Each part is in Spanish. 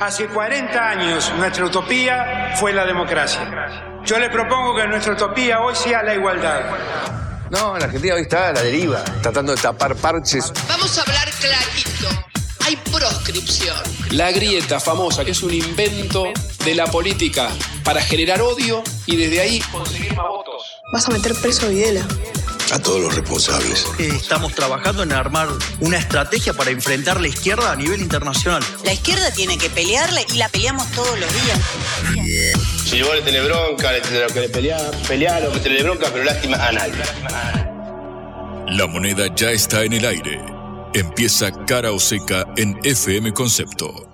Hace 40 años nuestra utopía fue la democracia. Yo le propongo que nuestra utopía hoy sea la igualdad. No, la Argentina hoy está a la deriva, tratando de tapar parches. Vamos a hablar clarito. Hay proscripción. La grieta famosa, que es un invento de la política para generar odio y desde ahí conseguir más votos. Vas a meter preso a Videla. A todos los responsables. Estamos trabajando en armar una estrategia para enfrentar la izquierda a nivel internacional. La izquierda tiene que pelearla y la peleamos todos los días. Si vos le tenés bronca, lo que le peleá lo que te le bronca, pero lástima a nadie. La moneda ya está en el aire. Empieza Cara o Seca en FM Concepto.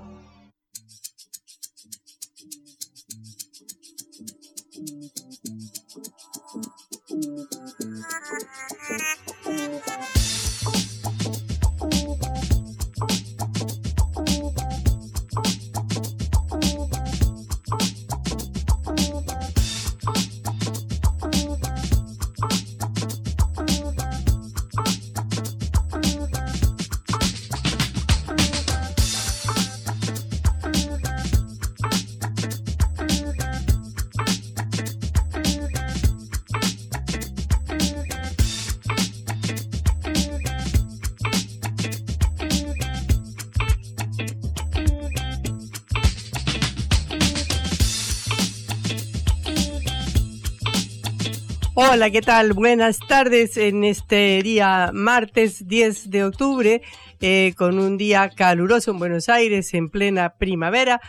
Hola, ¿qué tal? Buenas tardes en este día martes 10 de octubre, con un día caluroso en Buenos Aires en plena primavera.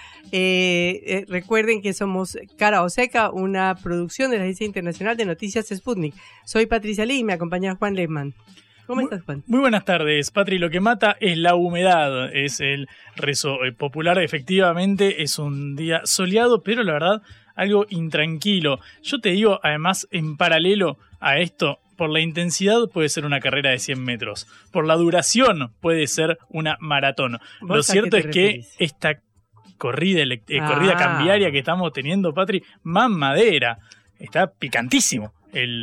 Recuerden que somos Cara o Seca, una producción de la Agencia Internacional de Noticias Sputnik. Soy Patricia Lee y me acompaña Juan Lehmann. ¿Cómo estás, Juan? Muy buenas tardes, Patri. Lo que mata es la humedad, es el rezo popular. Efectivamente, es un día soleado, pero la verdad, algo intranquilo. Yo te digo, además, en paralelo a esto, por la intensidad puede ser una carrera de 100 metros. Por la duración puede ser una maratón. Lo cierto es que esta corrida cambiaria que estamos teniendo, Patri, más madera. Está picantísimo.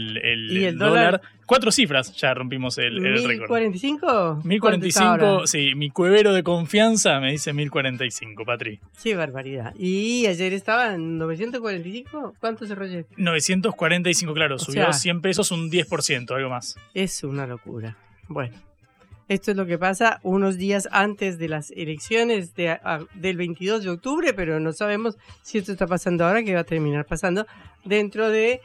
El dólar, 4 cifras, ya rompimos el récord. ¿1045? 1045, sí, mi cuevero de confianza me dice 1045, Patri. Qué barbaridad. ¿Y ayer estaba en 945? ¿Cuánto cerró ayer? 945, claro, subió 100 pesos, un 10%, algo más. Es una locura. Bueno, esto es lo que pasa unos días antes de las elecciones del 22 de octubre, pero no sabemos si esto está pasando ahora, que va a terminar pasando dentro de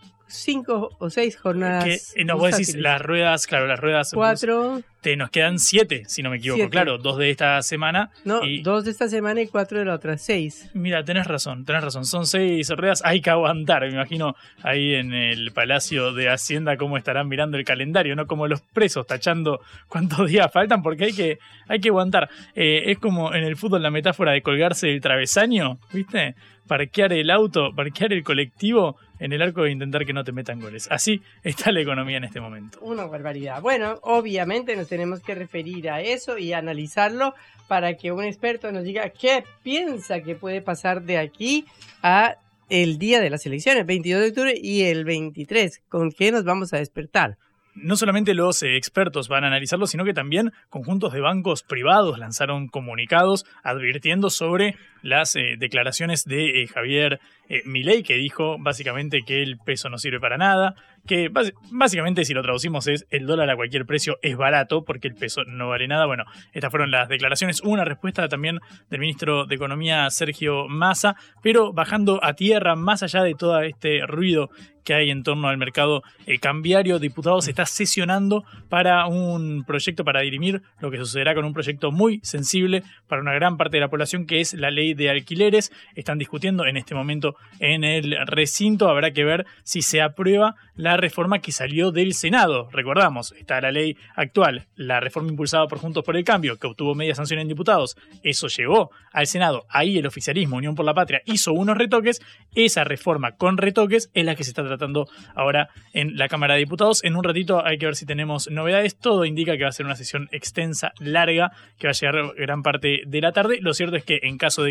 5 o 6 jornadas. Que, no, vos decís las ruedas, claro, las ruedas. 4. Nos quedan 7, si no me equivoco. 7. Claro, 2 de esta semana. No, 2 de esta semana y 4 de la otra, 6. Mira, tenés razón. Son 6 ruedas, hay que aguantar. Me imagino ahí en el Palacio de Hacienda cómo estarán mirando el calendario, ¿no? Como los presos tachando cuántos días faltan, porque hay que aguantar. Es como en el fútbol la metáfora de colgarse del travesaño, ¿viste? Parquear el auto, parquear el colectivo en el arco e intentar que no te metan goles. Así está la economía en este momento. Una barbaridad. Bueno, obviamente nos tenemos que referir a eso y analizarlo para que un experto nos diga qué piensa que puede pasar de aquí a el día de las elecciones, 22 de octubre y el 23. ¿Con qué nos vamos a despertar? No solamente los expertos van a analizarlo, sino que también conjuntos de bancos privados lanzaron comunicados advirtiendo sobre las declaraciones de Javier Milei, que dijo básicamente que el peso no sirve para nada, que básicamente, si lo traducimos, es el dólar a cualquier precio es barato porque el peso no vale nada. Bueno, estas fueron las declaraciones. Hubo una respuesta también del ministro de Economía, Sergio Massa, pero bajando a tierra, más allá de todo este ruido que hay en torno al mercado cambiario, Diputados está sesionando para un proyecto para dirimir lo que sucederá con un proyecto muy sensible para una gran parte de la población, que es la ley de alquileres. Están discutiendo en este momento en el recinto. Habrá que ver si se aprueba la reforma que salió del Senado. Recordamos, está la ley actual, la reforma impulsada por Juntos por el Cambio, que obtuvo media sanción en diputados. Eso llegó al Senado. Ahí el oficialismo, Unión por la Patria, hizo unos retoques. Esa reforma con retoques es la que se está tratando ahora en la Cámara de Diputados. En un ratito hay que ver si tenemos novedades. Todo indica que va a ser una sesión extensa, larga, que va a llegar gran parte de la tarde. Lo cierto es que en caso de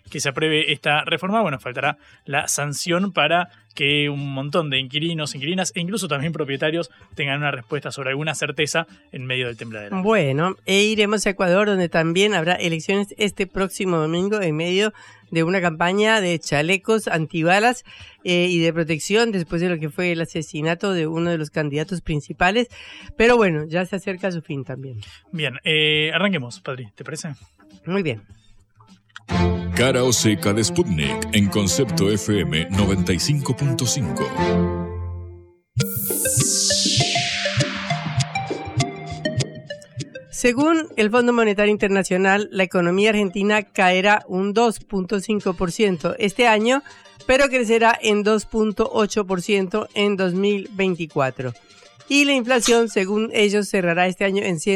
que se apruebe esta reforma, bueno, faltará la sanción para que un montón de inquilinos, inquilinas e incluso también propietarios tengan una respuesta sobre alguna certeza en medio del tembladero. Bueno, iremos a Ecuador, donde también habrá elecciones este próximo domingo en medio de una campaña de chalecos antibalas y de protección después de lo que fue el asesinato de uno de los candidatos principales. Pero bueno, ya se acerca a su fin también. Bien, arranquemos, Padri, ¿te parece? Muy bien. Cara o seca de Sputnik en Concepto FM 95.5. Según el Fondo Monetario Internacional, la economía argentina caerá un 2.5% este año, pero crecerá en 2.8% en 2024. Y la inflación, según ellos, cerrará este año en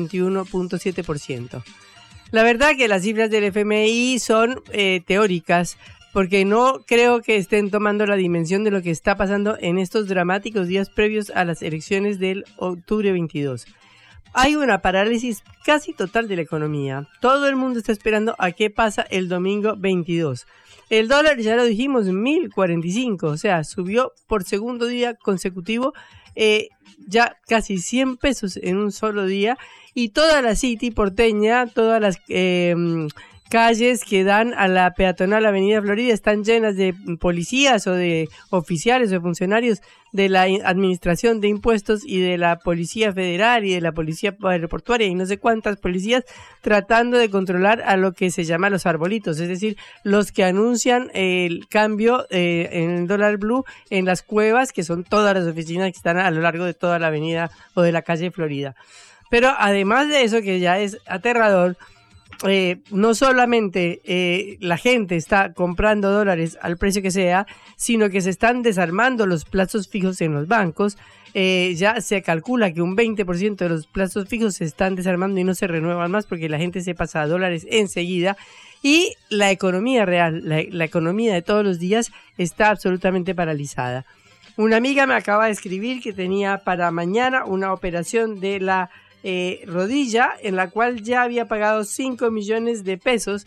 121.7%. La verdad que las cifras del FMI son teóricas, porque no creo que estén tomando la dimensión de lo que está pasando en estos dramáticos días previos a las elecciones del octubre 22. Hay una parálisis casi total de la economía. Todo el mundo está esperando a qué pasa el domingo 22. El dólar, ya lo dijimos, 1.045, o sea, subió por segundo día consecutivo, ya casi 100 pesos en un solo día. Y toda la City porteña, todas las calles que dan a la peatonal Avenida Florida están llenas de policías o de oficiales o funcionarios de la Administración de Impuestos y de la Policía Federal y de la Policía Aeroportuaria y no sé cuántas policías tratando de controlar a lo que se llama los arbolitos, es decir, los que anuncian el cambio en el dólar blue en las cuevas, que son todas las oficinas que están a lo largo de toda la avenida o de la calle Florida. Pero además de eso, que ya es aterrador, no solamente la gente está comprando dólares al precio que sea, sino que se están desarmando los plazos fijos en los bancos. Ya se calcula que un 20% de los plazos fijos se están desarmando y no se renuevan más porque la gente se pasa a dólares enseguida. Y la economía real, la economía de todos los días está absolutamente paralizada. Una amiga me acaba de escribir que tenía para mañana una operación de la rodilla en la cual ya había pagado 5 millones de pesos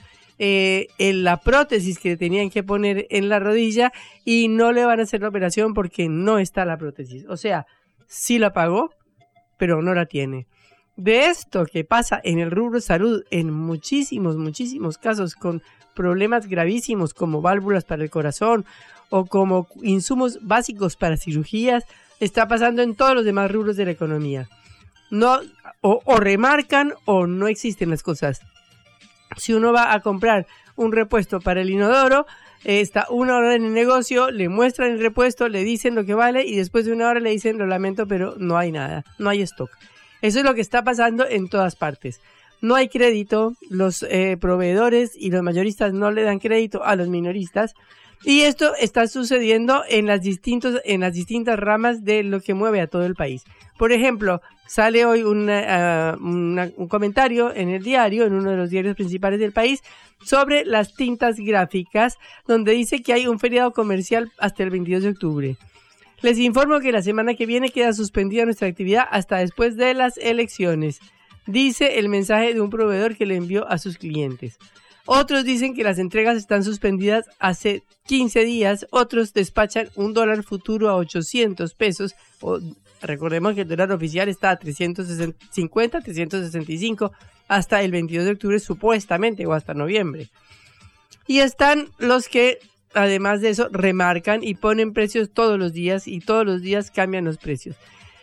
en la prótesis que tenían que poner en la rodilla y no le van a hacer la operación porque no está la prótesis. O sea, sí la pagó, pero no la tiene. De esto que pasa en el rubro salud en muchísimos casos con problemas gravísimos como válvulas para el corazón o como insumos básicos para cirugías, está pasando en todos los demás rubros de la economía. No, o remarcan o no existen las cosas. Si uno va a comprar un repuesto para el inodoro, está una hora en el negocio, le muestran el repuesto, le dicen lo que vale y después de una hora le dicen lo lamento, pero no hay nada, no hay stock. Eso es lo que está pasando en todas partes. No hay crédito, los proveedores y los mayoristas no le dan crédito a los minoristas. Y esto está sucediendo en las distintas ramas de lo que mueve a todo el país. Por ejemplo, sale hoy un comentario en el diario, en uno de los diarios principales del país, sobre las tintas gráficas, donde dice que hay un feriado comercial hasta el 22 de octubre. Les informo que la semana que viene queda suspendida nuestra actividad hasta después de las elecciones, dice el mensaje de un proveedor que le envió a sus clientes. Otros dicen que las entregas están suspendidas hace 15 días, otros despachan un dólar futuro a 800 pesos, recordemos que el dólar oficial está a 350, 365 hasta el 22 de octubre supuestamente o hasta noviembre. Y están los que además de eso remarcan y ponen precios todos los días y todos los días cambian los precios.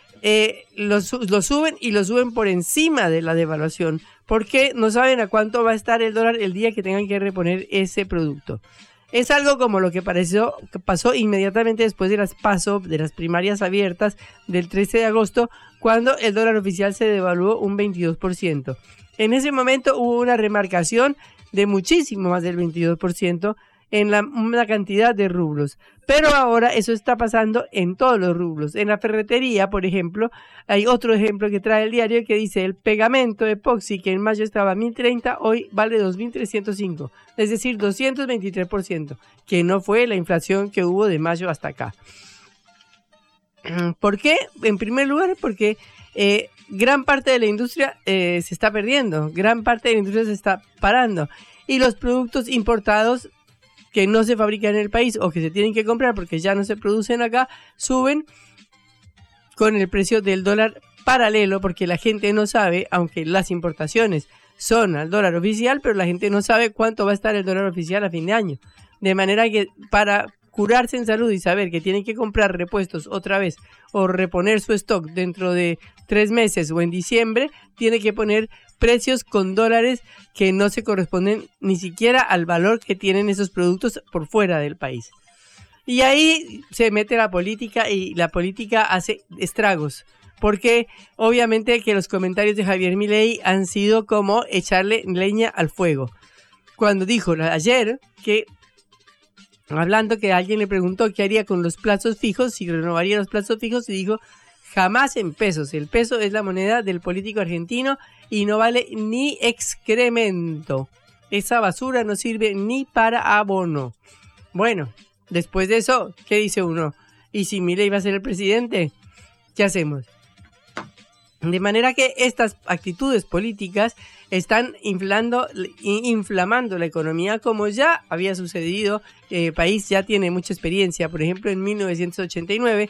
Los suben y los suben por encima de la devaluación porque no saben a cuánto va a estar el dólar el día que tengan que reponer ese producto. Es algo como lo que pasó inmediatamente después de las PASO, de las primarias abiertas del 13 de agosto, cuando el dólar oficial se devaluó un 22%. En ese momento hubo una remarcación de muchísimo más del 22% en una cantidad de rublos. Pero ahora eso está pasando en todos los rublos. En la ferretería, por ejemplo, hay otro ejemplo que trae el diario que dice el pegamento epoxi que en mayo estaba a 1.030, hoy vale 2.305, es decir, 223%, que no fue la inflación que hubo de mayo hasta acá. ¿Por qué? En primer lugar, porque gran parte de la industria se está perdiendo, gran parte de la industria se está parando. y los productos importados que no se fabrican en el país o que se tienen que comprar porque ya no se producen acá, suben con el precio del dólar paralelo, porque la gente no sabe, aunque las importaciones son al dólar oficial, pero la gente no sabe cuánto va a estar el dólar oficial a fin de año. De manera que para curarse en salud y saber que tienen que comprar repuestos otra vez o reponer su stock dentro de 3 meses o en diciembre, tiene que poner precios con dólares que no se corresponden ni siquiera al valor que tienen esos productos por fuera del país. Y ahí se mete la política y la política hace estragos. Porque obviamente que los comentarios de Javier Milei han sido como echarle leña al fuego. Cuando dijo ayer que, hablando que alguien le preguntó qué haría con los plazos fijos, si renovaría los plazos fijos, y dijo jamás en pesos. El peso es la moneda del político argentino y no vale ni excremento. Esa basura no sirve ni para abono. Bueno, después de eso, ¿qué dice uno? ¿Y si Milei va a ser el presidente? ¿Qué hacemos? De manera que estas actitudes políticas están inflamando la economía, como ya había sucedido. El país ya tiene mucha experiencia. Por ejemplo, en 1989,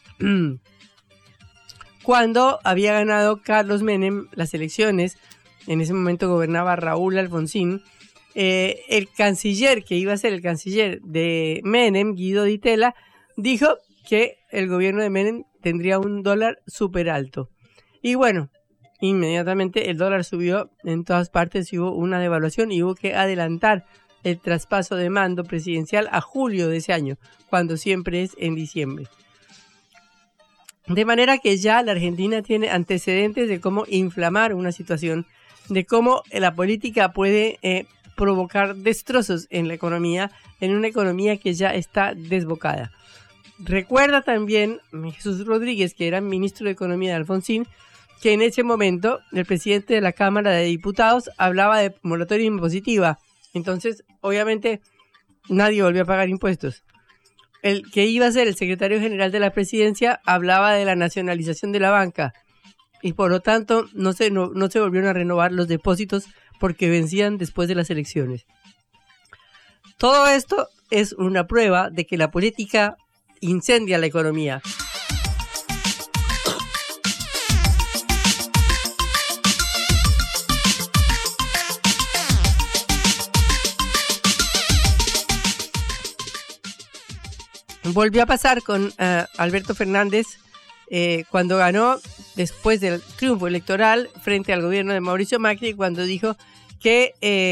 cuando había ganado Carlos Menem las elecciones, en ese momento gobernaba Raúl Alfonsín, el canciller que iba a ser el canciller de Menem, Guido Di Tella, dijo que el gobierno de Menem tendría un dólar súper alto. Y bueno, inmediatamente el dólar subió en todas partes y hubo una devaluación y hubo que adelantar el traspaso de mando presidencial a julio de ese año, cuando siempre es en diciembre. De manera que ya la Argentina tiene antecedentes de cómo inflamar una situación, de cómo la política puede provocar destrozos en la economía, en una economía que ya está desbocada. Recuerda también Jesús Rodríguez, que era ministro de Economía de Alfonsín, que en ese momento el presidente de la Cámara de Diputados hablaba de moratoria impositiva. Entonces, obviamente, nadie volvió a pagar impuestos. El que iba a ser el secretario general de la presidencia hablaba de la nacionalización de la banca. Y por lo tanto, no se volvieron a renovar los depósitos porque vencían después de las elecciones. Todo esto es una prueba de que la política incendia la economía. Volvió a pasar con Alberto Fernández cuando ganó después del triunfo electoral frente al gobierno de Mauricio Macri, cuando dijo que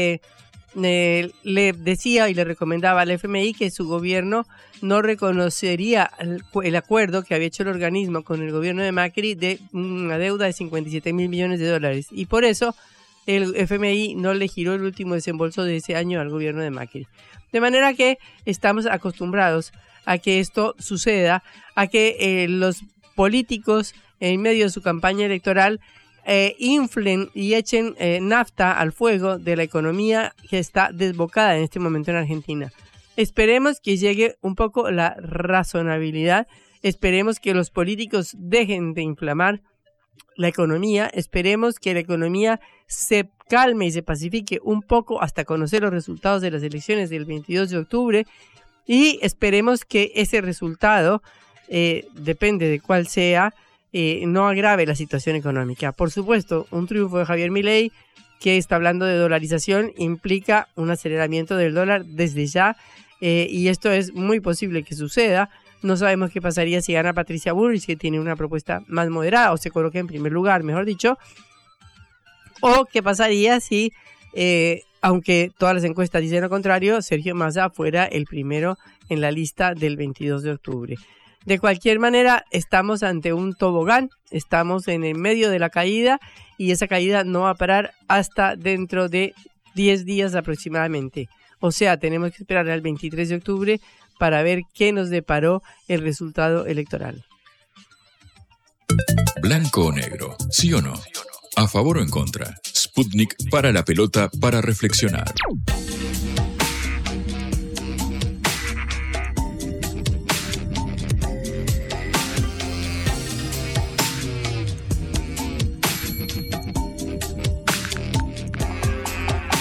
le decía y le recomendaba al FMI que su gobierno no reconocería el acuerdo que había hecho el organismo con el gobierno de Macri de una deuda de 57 mil millones de dólares. Y por eso el FMI no le giró el último desembolso de ese año al gobierno de Macri. De manera que estamos acostumbrados a que esto suceda, a que los políticos en medio de su campaña electoral inflen y echen nafta al fuego de la economía que está desbocada en este momento en Argentina. Esperemos que llegue un poco la razonabilidad, esperemos que los políticos dejen de inflamar la economía, esperemos que la economía se calme y se pacifique un poco hasta conocer los resultados de las elecciones del 22 de octubre y esperemos que ese resultado, depende de cuál sea, no agrave la situación económica. Por supuesto, un triunfo de Javier Milei, que está hablando de dolarización, implica un aceleramiento del dólar desde ya, y esto es muy posible que suceda. No sabemos qué pasaría si gana Patricia Bullrich, que tiene una propuesta más moderada, o se coloca en primer lugar, mejor dicho, o qué pasaría si, aunque todas las encuestas dicen lo contrario, Sergio Massa fuera el primero en la lista del 22 de octubre. De cualquier manera, estamos ante un tobogán, estamos en el medio de la caída y esa caída no va a parar hasta dentro de 10 días aproximadamente. O sea, tenemos que esperar al 23 de octubre para ver qué nos deparó el resultado electoral. Blanco o negro, ¿sí o no? ¿A favor o en contra? Sputnik para la pelota para reflexionar.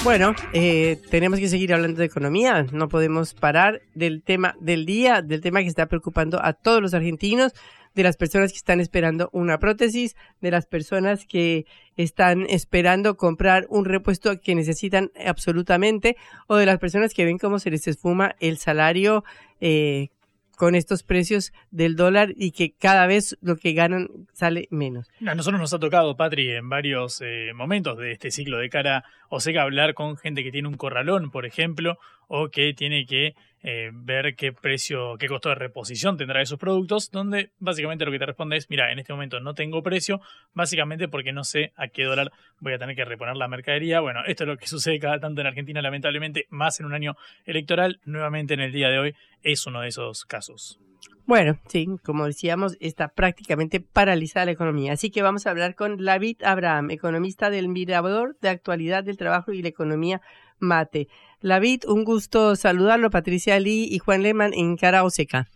Bueno, tenemos que seguir hablando de economía, no podemos parar del tema del día, del tema que está preocupando a todos los argentinos, de las personas que están esperando una prótesis, de las personas que están esperando comprar un repuesto que necesitan absolutamente, o de las personas que ven cómo se les esfuma el salario con estos precios del dólar y que cada vez lo que ganan sale menos. A nosotros nos ha tocado, Patri, en varios momentos de este ciclo de Cara o Seca hablar con gente que tiene un corralón, por ejemplo, o que tiene que ver qué costo de reposición tendrá de sus productos, donde básicamente lo que te responde es, mira, en este momento no tengo precio, básicamente porque no sé a qué dólar voy a tener que reponer la mercadería. Bueno, esto es lo que sucede cada tanto en Argentina, lamentablemente, más en un año electoral. Nuevamente en el día de hoy es uno de esos casos. Bueno, sí, como decíamos, está prácticamente paralizada la economía. Así que vamos a hablar con David Abraham, economista del Mirador de Actualidad del Trabajo y la Economía Mate. David, un gusto saludarlo. Patricia Lee y Juan Lehmann en Cara o Seca.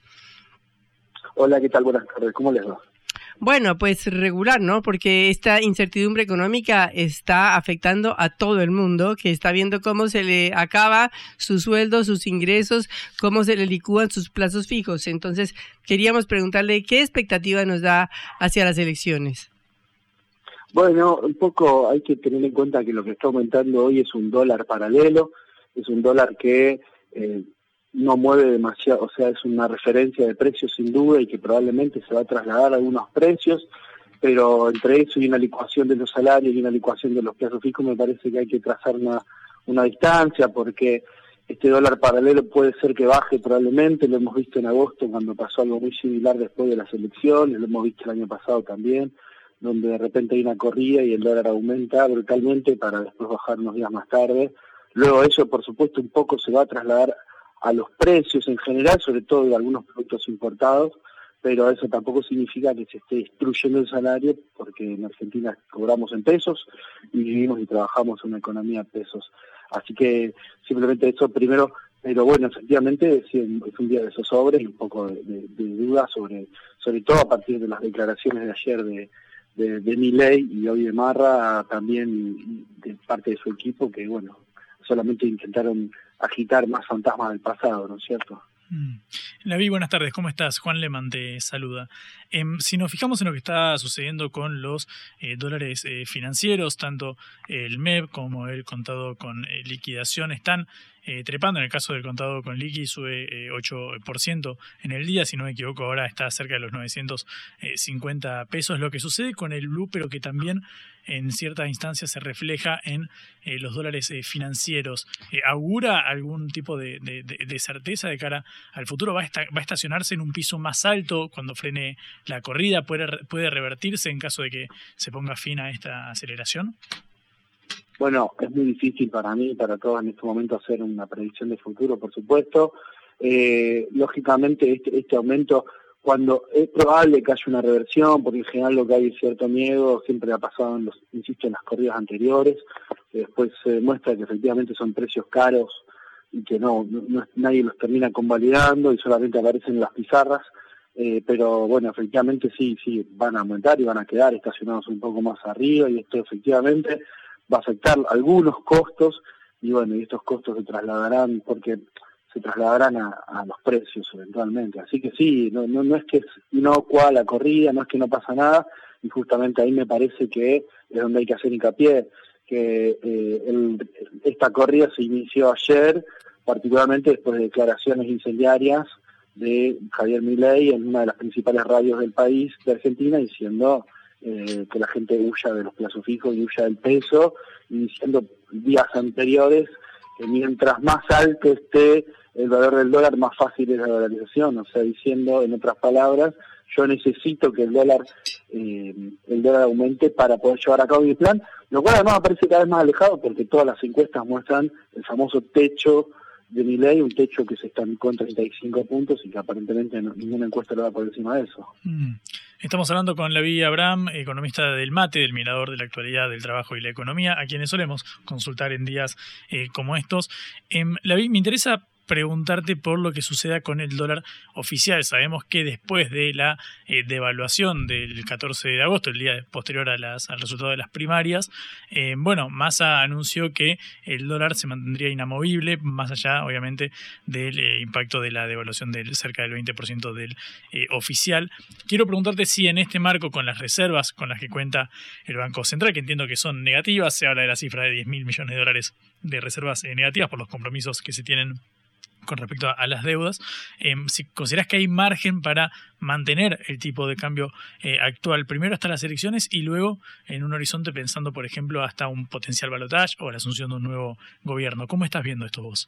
Hola, ¿qué tal? Buenas tardes. ¿Cómo les va? Bueno, pues regular, ¿no? Porque esta incertidumbre económica está afectando a todo el mundo, que está viendo cómo se le acaba su sueldo, sus ingresos, cómo se le licúan sus plazos fijos. Entonces, queríamos preguntarle qué expectativa nos da hacia las elecciones. Bueno, un poco hay que tener en cuenta que lo que está aumentando hoy es un dólar paralelo, es un dólar que no mueve demasiado, o sea, es una referencia de precios sin duda y que probablemente se va a trasladar a algunos precios, pero entre eso y una licuación de los salarios y una licuación de los plazos fijos me parece que hay que trazar una distancia, porque este dólar paralelo puede ser que baje probablemente, lo hemos visto en agosto cuando pasó algo muy similar después de las elecciones, lo hemos visto el año pasado también, donde de repente hay una corrida y el dólar aumenta brutalmente para después bajar unos días más tarde. Luego eso, por supuesto, un poco se va a trasladar a los precios en general, sobre todo de algunos productos importados, pero eso tampoco significa que se esté destruyendo el salario, porque en Argentina cobramos en pesos y vivimos y trabajamos en una economía de pesos. Así que simplemente eso primero, pero bueno, efectivamente sí, es un día de zozobra y un poco de duda sobre todo a partir de las declaraciones de ayer de Milei y hoy de Marra, también de parte de su equipo, que bueno, solamente intentaron agitar más fantasmas del pasado, ¿no es cierto? Lavi, buenas tardes, ¿cómo estás? Juan Lehmann te saluda. Si nos fijamos en lo que está sucediendo con los dólares financieros, tanto el MEP como el contado con liquidación están trepando. En el caso del contado con liqui sube 8% en el día, si no me equivoco ahora está cerca de los 950 pesos. Lo que sucede con el blue, pero que también en cierta instancia se refleja en los dólares financieros, ¿augura algún tipo de certeza de cara al futuro? ¿Va a estacionarse en un piso más alto cuando frene la corrida? ¿Puede revertirse en caso de que se ponga fin a esta aceleración? Bueno, es muy difícil para mí y para todos en este momento hacer una predicción de futuro, por supuesto. Lógicamente este aumento, cuando es probable que haya una reversión, porque en general lo que hay es cierto miedo, siempre ha pasado en las corridas anteriores, que después se demuestra que efectivamente son precios caros y que nadie los termina convalidando y solamente aparecen en las pizarras, pero bueno, efectivamente sí van a aumentar y van a quedar estacionados un poco más arriba, y esto efectivamente va a afectar algunos costos, y bueno, y estos costos se trasladarán a los precios eventualmente. Así que sí, no es que es inocua la corrida, no es que no pasa nada, y justamente ahí me parece que es donde hay que hacer hincapié, que esta corrida se inició ayer, particularmente después de declaraciones incendiarias de Javier Milei en una de las principales radios del país, de Argentina, diciendo que la gente huya de los plazos fijos y huya del peso, y diciendo días anteriores que mientras más alto esté el valor del dólar, más fácil es la dolarización, o sea, diciendo en otras palabras, yo necesito que el dólar aumente para poder llevar a cabo mi plan, lo cual además aparece cada vez más alejado porque todas las encuestas muestran el famoso techo de Milei, un techo que se estancó en 35 puntos y que aparentemente ninguna encuesta lo va por encima de eso. Estamos hablando con David Abraham, economista del MATE, del Mirador de la Actualidad del Trabajo y la Economía, a quienes solemos consultar en días como estos. David, me interesa preguntarte por lo que suceda con el dólar oficial. Sabemos que después de la devaluación del 14 de agosto, el día posterior al resultado de las primarias, Massa anunció que el dólar se mantendría inamovible, más allá, obviamente, del impacto de la devaluación del cerca del 20% del oficial. Quiero preguntarte si en este marco, con las reservas con las que cuenta el Banco Central, que entiendo que son negativas, se habla de la cifra de 10.000 millones de dólares de reservas negativas por los compromisos que se tienen con respecto a las deudas, si consideras que hay margen para mantener el tipo de cambio actual, primero hasta las elecciones y luego en un horizonte pensando, por ejemplo, hasta un potencial balotaje o la asunción de un nuevo gobierno. ¿Cómo estás viendo esto vos?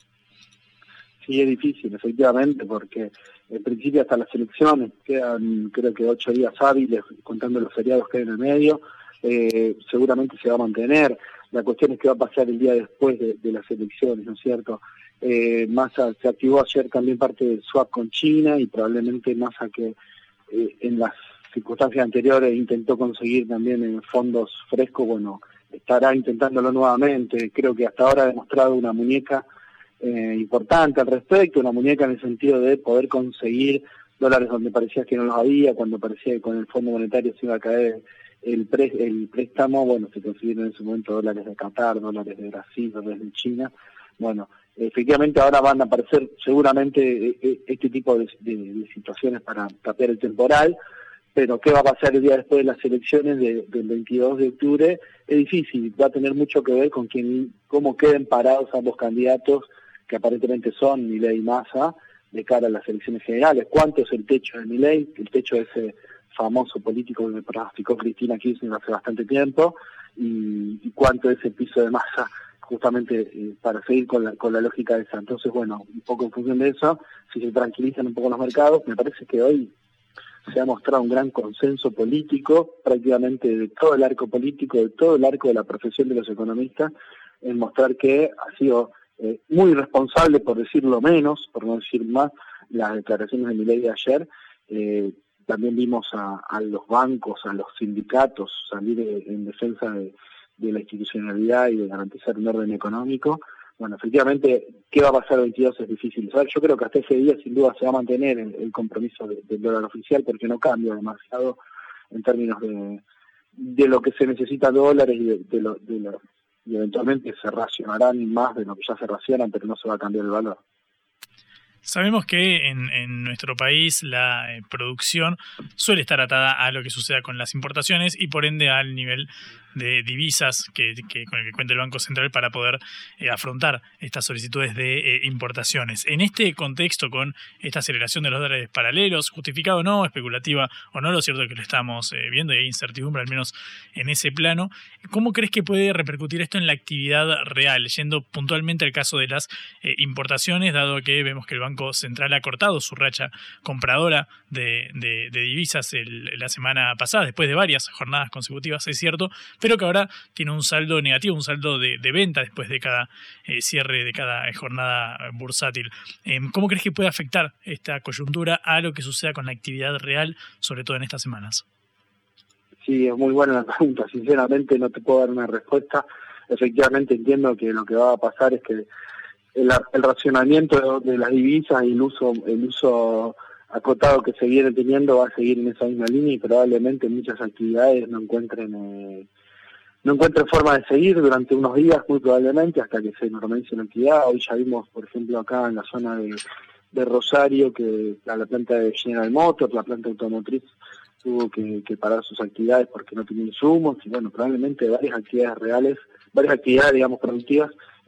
Sí, es difícil, efectivamente, porque en principio hasta las elecciones quedan, creo que 8 días hábiles, contando los feriados que hay en el medio, seguramente se va a mantener. La cuestión es qué va a pasar el día después de las elecciones, ¿no es cierto? Massa se activó ayer también parte del swap con China y probablemente Massa, que en las circunstancias anteriores intentó conseguir también fondos frescos, estará intentándolo nuevamente. Creo que hasta ahora ha demostrado una muñeca importante al respecto, una muñeca en el sentido de poder conseguir dólares donde parecía que no los había, cuando parecía que con el Fondo Monetario se iba a caer el préstamo, se consiguieron en ese momento dólares de Qatar, dólares de Brasil, dólares de China. Efectivamente ahora van a aparecer seguramente este tipo de situaciones para tapear el temporal, pero qué va a pasar el día después de las elecciones del 22 de octubre es difícil, va a tener mucho que ver con cómo queden parados ambos candidatos, que aparentemente son Milei y Massa, de cara a las elecciones generales. ¿Cuánto es el techo de Milei? El techo de ese famoso político que pronosticó Cristina Kirchner hace bastante tiempo, y cuánto es el piso de Massa, justamente para seguir con la lógica de esa. Entonces, un poco en función de eso, si se tranquilizan un poco los mercados, me parece que hoy se ha mostrado un gran consenso político, prácticamente de todo el arco político, de todo el arco de la profesión de los economistas, en mostrar que ha sido muy responsable, por decirlo menos, por no decir más, las declaraciones de Milei de ayer. También vimos a los bancos, a los sindicatos salir en defensa de la institucionalidad y de garantizar un orden económico. Efectivamente, ¿qué va a pasar el 22? Es difícil saber. Yo creo que hasta ese día, sin duda, se va a mantener el compromiso del dólar oficial, porque no cambia demasiado en términos de lo que se necesita dólares y eventualmente se racionarán más de lo que ya se racionan, pero no se va a cambiar el valor. Sabemos que en nuestro país la producción suele estar atada a lo que suceda con las importaciones y por ende al nivel de divisas con el que cuenta el Banco Central para poder afrontar estas solicitudes de importaciones. En este contexto, con esta aceleración de los dólares paralelos, justificado o no, especulativa o no, lo cierto es que lo estamos viendo y hay incertidumbre al menos en ese plano, ¿cómo crees que puede repercutir esto en la actividad real? Yendo puntualmente al caso de las importaciones, dado que vemos que el Banco Central ha cortado su racha compradora de divisas la semana pasada, después de varias jornadas consecutivas, es cierto, pero que ahora tiene un saldo negativo, un saldo de venta después de cada cierre de cada jornada bursátil. ¿Cómo crees que puede afectar esta coyuntura a lo que suceda con la actividad real, sobre todo en estas semanas? Sí, es muy buena la pregunta. Sinceramente no te puedo dar una respuesta. Efectivamente entiendo que lo que va a pasar es que el racionamiento de las divisas y el uso acotado que se viene teniendo va a seguir en esa misma línea y probablemente muchas actividades no encuentren forma de seguir durante unos días, muy probablemente, hasta que se normalice la actividad. Hoy ya vimos, por ejemplo, acá en la zona de Rosario, que la planta de General Motors, la planta automotriz, tuvo que parar sus actividades porque no tenía insumos, y probablemente varias actividades, digamos, productivas,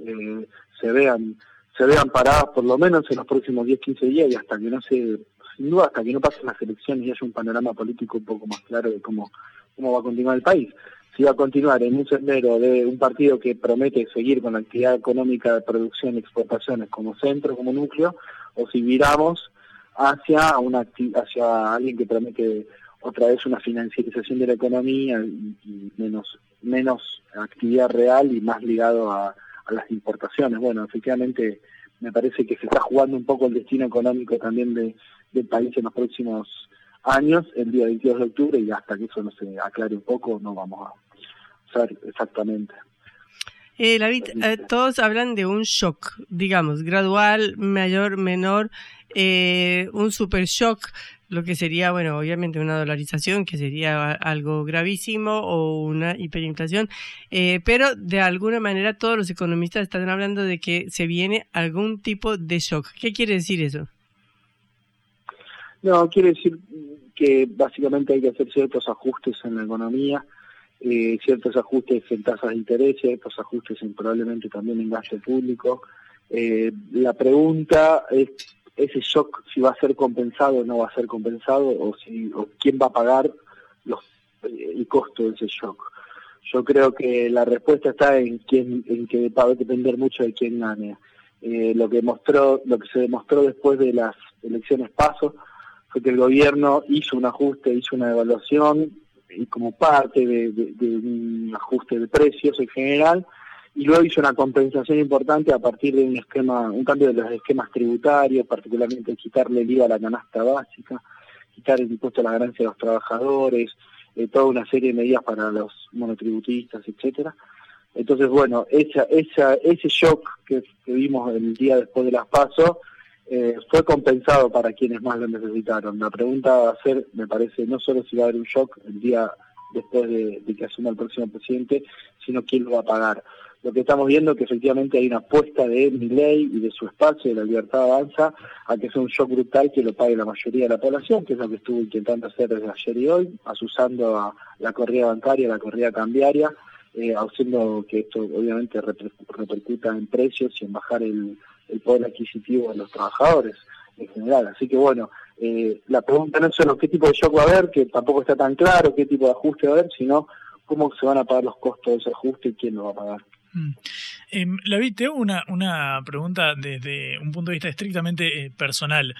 se vean paradas por lo menos en los próximos 10-15 días, y hasta que hasta que no pasen las elecciones y haya un panorama político un poco más claro de cómo va a continuar el país. Si va a continuar en un sendero de un partido que promete seguir con la actividad económica de producción y exportaciones como centro, como núcleo, o si viramos hacia alguien que promete otra vez una financiarización de la economía y menos actividad real y más ligado a las importaciones. Efectivamente me parece que se está jugando un poco el destino económico también del país en los próximos años, el día 22 de octubre, y hasta que eso no se aclare un poco no vamos a saber exactamente. David, todos hablan de un shock, digamos, gradual, mayor, menor, un super shock, lo que sería, bueno, obviamente una dolarización, que sería algo gravísimo, o una hiperinflación, pero de alguna manera todos los economistas están hablando de que se viene algún tipo de shock. ¿Qué quiere decir eso? No, quiere decir que básicamente hay que hacer ciertos ajustes en la economía, ciertos ajustes en tasas de interés, ciertos ajustes probablemente también en gasto público. La pregunta es ese shock, si va a ser compensado o no va a ser compensado, o quién va a pagar el costo de ese shock. Yo creo que la respuesta está en que va a depender mucho de quién gane. Lo que se demostró después de las elecciones PASO fue que el gobierno hizo un ajuste, hizo una evaluación, y como parte de un ajuste de precios en general, y luego hizo una compensación importante a partir de un cambio de los esquemas tributarios, particularmente quitarle el IVA a la canasta básica, quitar el impuesto a la ganancia de los trabajadores, toda una serie de medidas para los monotributistas, etcétera. Entonces, bueno, ese shock que vimos el día después de las PASO fue compensado para quienes más lo necesitaron. La pregunta va a ser, me parece, no solo si va a haber un shock el día después de que asuma el próximo presidente, sino quién lo va a pagar. Lo que estamos viendo es que efectivamente hay una apuesta de Milei y de su espacio, de la Libertad Avanza, a que sea un shock brutal que lo pague la mayoría de la población, que es lo que estuvo intentando hacer desde ayer y hoy, asusando a la corrida bancaria, la corrida cambiaria, haciendo que esto obviamente repercuta en precios y en bajar el poder adquisitivo de los trabajadores en general. Así que bueno, la pregunta no es solo qué tipo de shock va a haber, que tampoco está tan claro qué tipo de ajuste va a haber, sino cómo se van a pagar los costos de ese ajuste y quién lo va a pagar. David, te hago una pregunta desde un punto de vista estrictamente personal.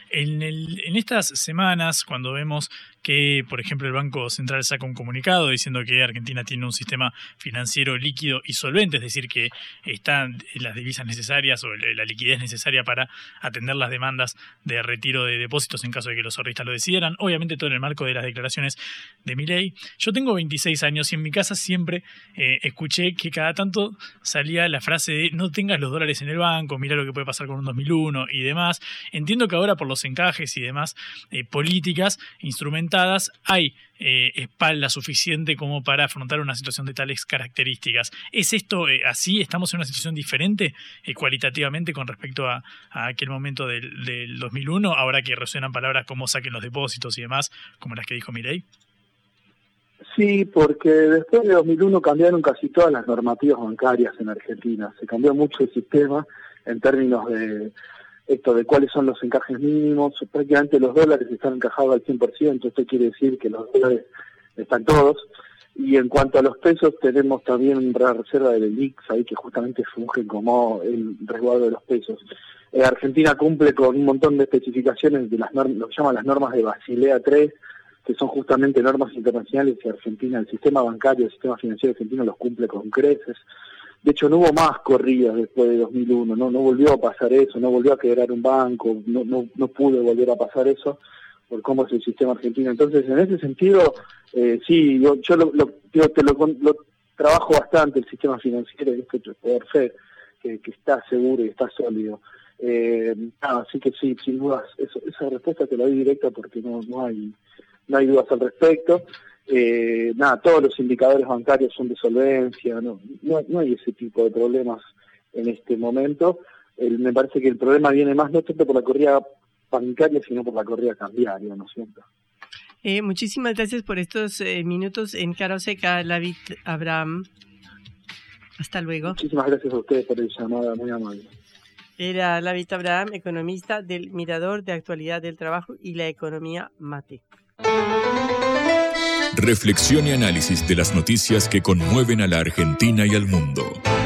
En estas semanas, cuando vemos que, por ejemplo, el Banco Central saca un comunicado diciendo que Argentina tiene un sistema financiero líquido y solvente, es decir, que están las divisas necesarias o la liquidez necesaria para atender las demandas de retiro de depósitos en caso de que los ahorristas lo decidieran, obviamente todo en el marco de las declaraciones de Milei. Yo tengo 26 años y en mi casa siempre escuché que cada tanto salía la frase de no tengas los dólares en el banco, mira lo que puede pasar con un 2001 y demás. Entiendo que ahora por los encajes y demás políticas instrumentales hay espalda suficiente como para afrontar una situación de tales características. ¿Es esto así? ¿Estamos en una situación diferente cualitativamente con respecto a aquel momento del 2001, ahora que resuenan palabras como saquen los depósitos y demás, como las que dijo Milei? Sí, porque después de 2001 cambiaron casi todas las normativas bancarias en Argentina. Se cambió mucho el sistema en términos de cuáles son los encajes mínimos. Prácticamente los dólares están encajados al 100%, esto quiere decir que los dólares están todos. Y en cuanto a los pesos, tenemos también una reserva del IX ahí que justamente funge como el resguardo de los pesos. Argentina cumple con un montón de especificaciones de lo que llaman las normas de Basilea III, que son justamente normas internacionales que Argentina, el sistema bancario, el sistema financiero argentino los cumple con creces. De hecho, no hubo más corridas después de 2001, no volvió a pasar eso, no volvió a quebrar un banco, no pudo volver a pasar eso por cómo es el sistema argentino. Entonces, en ese sentido, sí, yo lo trabajo bastante el sistema financiero y esto es poder fe, que está seguro y está sólido. Así que sí, sin dudas, esa respuesta te la doy directa porque no hay dudas al respecto. Todos los indicadores bancarios son de solvencia, no hay ese tipo de problemas en este momento. Me parece que el problema viene más no tanto por la corrida bancaria, sino por la corrida cambiaria, ¿no es cierto? Muchísimas gracias por estos minutos en Cara o Seca, David Abraham. Hasta luego. Muchísimas gracias a ustedes por la llamada, muy amable. Era David Abraham, economista del Mirador de Actualidad del Trabajo y la Economía Mate. Reflexión y análisis de las noticias que conmueven a la Argentina y al mundo.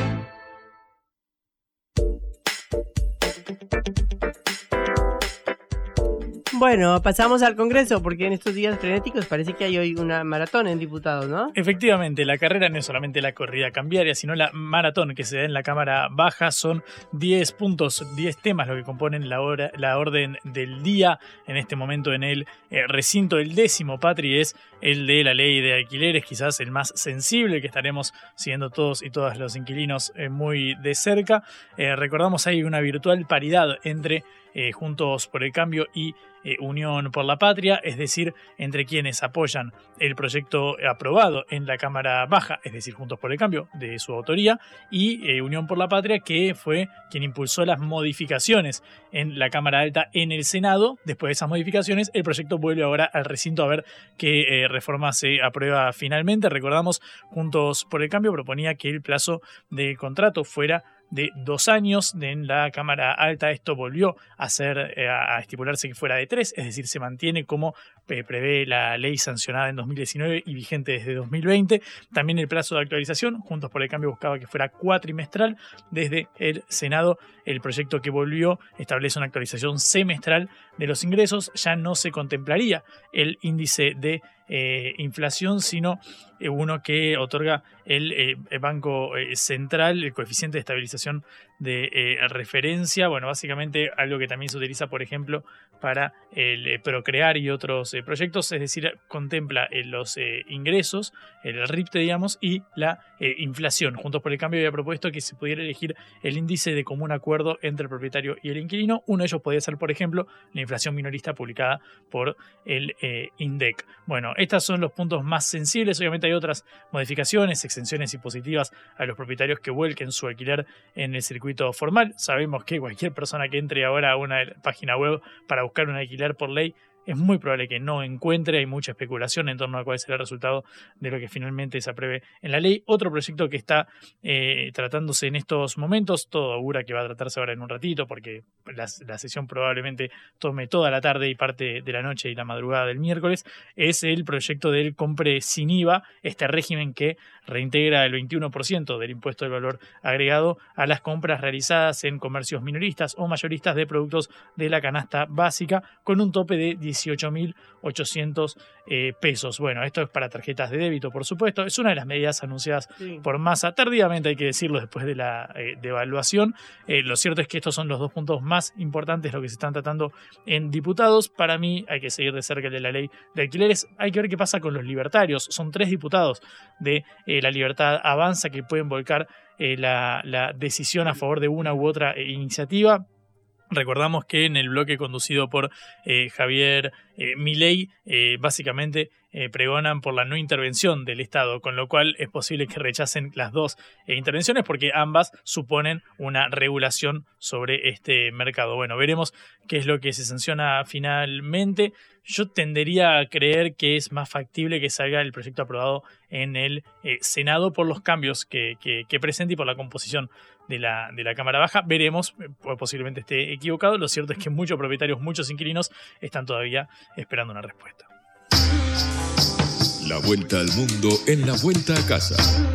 Bueno, pasamos al Congreso, porque en estos días frenéticos parece que hay hoy una maratón en diputados, ¿no? Efectivamente, la carrera no es solamente la corrida cambiaria, sino la maratón que se da en la Cámara Baja. Son 10 puntos, 10 temas lo que componen la orden del día en este momento en el recinto. El 10º, Patri, es el de la ley de alquileres, quizás el más sensible, que estaremos siguiendo todos y todas los inquilinos muy de cerca. Recordamos, hay una virtual paridad entre Juntos por el Cambio y Unión por la Patria, es decir, entre quienes apoyan el proyecto aprobado en la Cámara Baja, es decir, Juntos por el Cambio, de su autoría, y Unión por la Patria, que fue quien impulsó las modificaciones en la Cámara Alta en el Senado. Después de esas modificaciones, el proyecto vuelve ahora al recinto a ver qué reforma se aprueba finalmente. Recordamos, Juntos por el Cambio proponía que el plazo de contrato fuera de 2 años. En la Cámara Alta esto volvió a estipularse que fuera de 3, es decir, se mantiene como prevé la ley sancionada en 2019 y vigente desde 2020. También el plazo de actualización, Juntos por el Cambio buscaba que fuera cuatrimestral. Desde el Senado, el proyecto que volvió establece una actualización semestral de los ingresos. Ya no se contemplaría el índice de inflación, sino uno que otorga el Banco Central, el coeficiente de estabilización de referencia. Bueno, básicamente algo que también se utiliza, por ejemplo, para el Procrear y otros proyectos, es decir, contempla los ingresos, el RIPTE, digamos, y la inflación. Juntos por el Cambio había propuesto que se pudiera elegir el índice de común acuerdo entre el propietario y el inquilino. Uno de ellos podría ser, por ejemplo, la inflación minorista publicada por el INDEC. Bueno, estos son los puntos más sensibles. Obviamente hay otras modificaciones, exenciones impositivas a los propietarios que vuelquen su alquiler en el circuito formal. Sabemos que cualquier persona que entre ahora a una página web para buscar un alquiler por ley, es muy probable que no encuentre. Hay mucha especulación en torno a cuál será el resultado de lo que finalmente se apruebe en la ley. Otro proyecto que está tratándose en estos momentos, todo augura que va a tratarse ahora en un ratito, porque la sesión probablemente tome toda la tarde y parte de la noche y la madrugada del miércoles, es el proyecto del compre sin IVA, este régimen que reintegra el 21% del impuesto del valor agregado a las compras realizadas en comercios minoristas o mayoristas de productos de la canasta básica, con un tope de 18.800 pesos. Bueno, esto es para tarjetas de débito, por supuesto. Es una de las medidas anunciadas por Massa, tardíamente hay que decirlo, después de la devaluación. Lo cierto es que estos son los dos puntos más importantes, lo que se están tratando en diputados. Para mí hay que seguir de cerca el de la ley de alquileres. Hay que ver qué pasa con los libertarios. Son 3 diputados de La Libertad Avanza que pueden volcar la decisión a favor de una u otra iniciativa. Recordamos que en el bloque conducido por Javier Milei, básicamente pregonan por la no intervención del Estado, con lo cual es posible que rechacen las dos intervenciones porque ambas suponen una regulación sobre este mercado. Bueno, veremos qué es lo que se sanciona finalmente. Yo tendería a creer que es más factible que salga el proyecto aprobado en el Senado por los cambios que presenta y por la composición de la Cámara Baja. Veremos, posiblemente esté equivocado. Lo cierto es que muchos propietarios, muchos inquilinos están todavía esperando una respuesta. La vuelta al mundo en la vuelta a casa.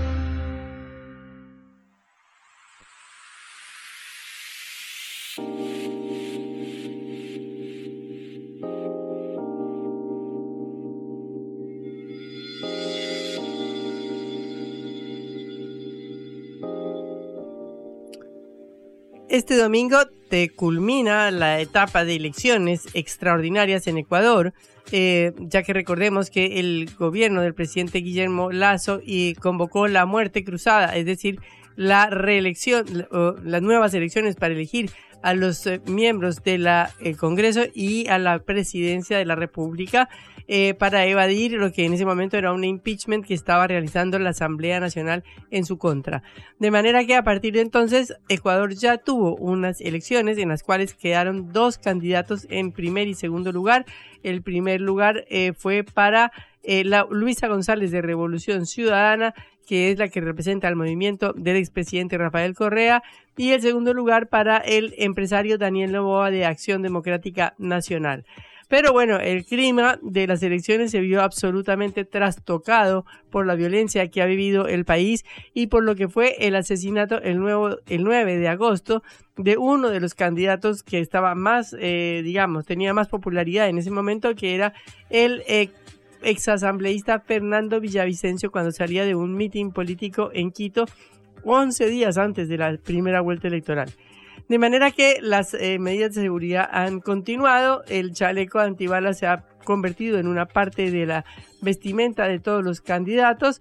Este domingo culmina la etapa de elecciones extraordinarias en Ecuador, ya que recordemos que el gobierno del presidente Guillermo Lasso convocó la muerte cruzada, es decir, la reelección, las nuevas elecciones para elegir a los miembros del Congreso y a la presidencia de la República, para evadir lo que en ese momento era un impeachment que estaba realizando la Asamblea Nacional en su contra. De manera que a partir de entonces Ecuador ya tuvo unas elecciones en las cuales quedaron 2 candidatos en primer y segundo lugar. El primer lugar fue para Luisa González de Revolución Ciudadana, que es la que representa al movimiento del expresidente Rafael Correa, y el segundo lugar para el empresario Daniel Noboa de Acción Democrática Nacional. Pero bueno, el clima de las elecciones se vio absolutamente trastocado por la violencia que ha vivido el país y por lo que fue el asesinato el 9 de agosto de uno de los candidatos que estaba más, tenía más popularidad en ese momento, que era el exasambleísta Fernando Villavicencio, cuando salía de un mitin político en Quito 11 días antes de la primera vuelta electoral. De manera que las medidas de seguridad han continuado, el chaleco antibalas se ha convertido en una parte de la vestimenta de todos los candidatos